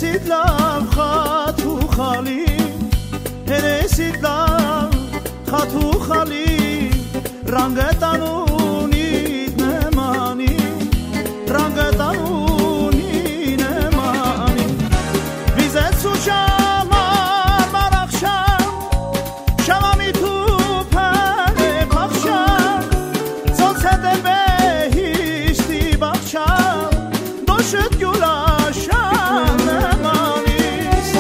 رسید لب خطو خالی رسید لب خطو خالی رنگ تنونید نمانی رنگ تنونی نمانی ویزت سو شمار مرخشم شممی تو پر پخشم زلسده بهیشتی بخشم دوشت گلاشم نمانیست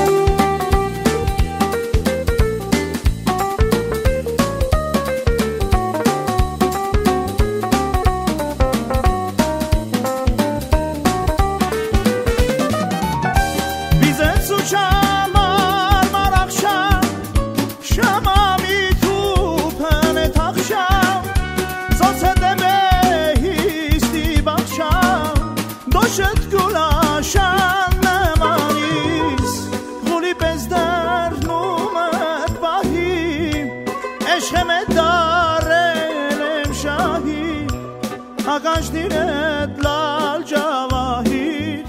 ویزت سو شمار مرخشم شممی تو پن تخشم زلسده بهیستی بخشم دوشت گلاشم نمانیست غولی بزدر نومد بهی عشقم دارم شاهی اقاش دیرت لال جواهی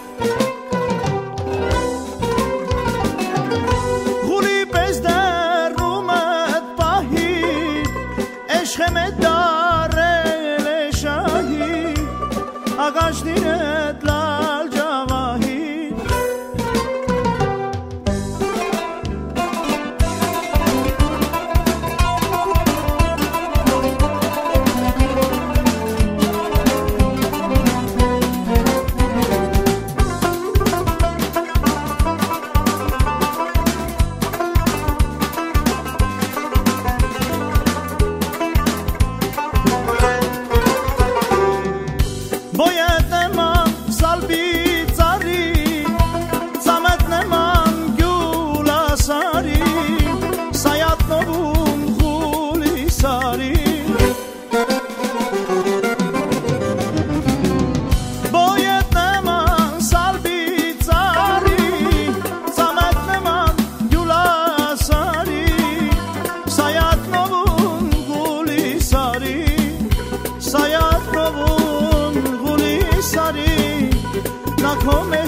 غولی بزدر نومد بهی عشقم دارم شاهی اقاش دیرت لال جواهی باید نمان سالبی زاری زمت نمان گولا ساری سایت نبون خولی ساری باید نمان سالبی زاری زمت نمان گولا ساری سایت نبون خولی ساری سایت نبون سری نکن